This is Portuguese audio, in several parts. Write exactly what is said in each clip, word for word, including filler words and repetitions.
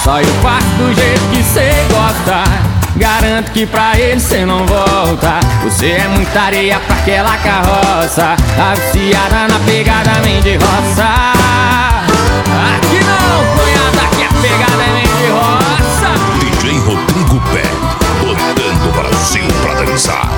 só eu faço do jeito que cê gosta. Garanto que pra ele cê não volta. Você é muita areia pra aquela carroça. Tá viciada na pegada, vem de roça. Aqui não, cunhada, aqui a pegada é vem de roça. D J Rodrigo Pé, botando o Brasil pra dançar.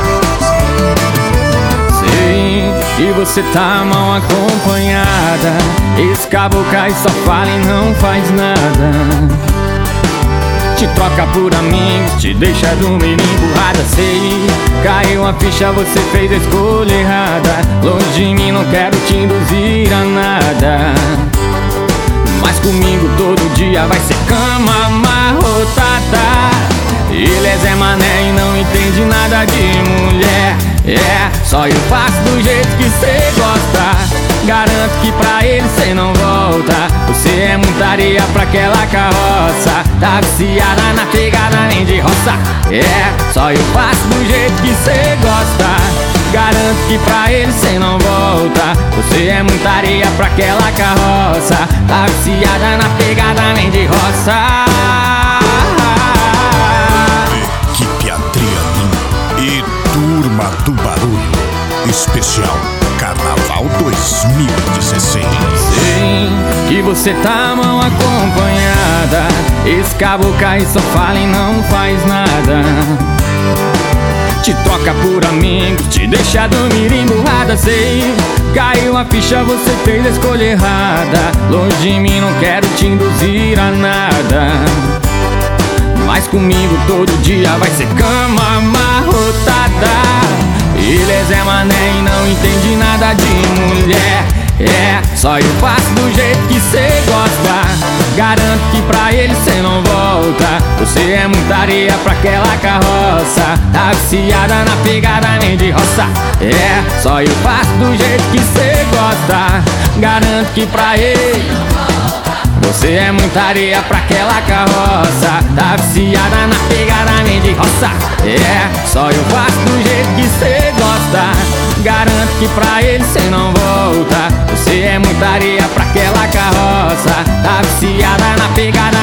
Sei que você tá mal acompanhada. Esse caboclo aí só fala e não faz nada. Te troca por amigos, te deixa dormir emburrada. Sei, caiu a ficha, você fez a escolha errada. Longe de mim, não quero te induzir a nada. Mas comigo todo dia vai ser cama amarrotada. Ele é Zé Mané e não entende nada de mulher. É, só eu faço do jeito que cê gosta. Garanto que pra ele cê não volta. Você é muita areia pra aquela carroça. Tá viciada na pegada, nem de roça. É, só eu faço do jeito que cê gosta. Garanto que pra ele cê não volta. Você é muita areia pra aquela carroça. Tá viciada na pegada, nem de roça. Equipe Adrianinho e Turma do Barulho. Especial Carnaval dois mil e dezesseis. Sei que você tá mal acompanhada. Esse caboclo aí só fala e não faz nada. Te troca por amigos, te deixa dormir emburrada. Sei, caiu a ficha, você fez a escolha errada. Longe de mim, não quero te induzir a nada. Mas comigo todo dia vai ser cama amarrotada. Ele é Zé Mané e não entende nada de mulher. É, só eu faço do jeito que cê gosta. Garanto que pra ele cê não volta. Você é muita areia pra aquela carroça. Tá viciada na pegada, nem de roça. É, só eu faço do jeito que cê gosta. Garanto que pra ele você é muita areia pra aquela carroça. Tá viciada na pegada, nem de roça. É, só eu faço do jeito que cê gosta. Garanto que pra ele cê não volta. Você é muita areia pra aquela carroça. Tá viciada na pegada,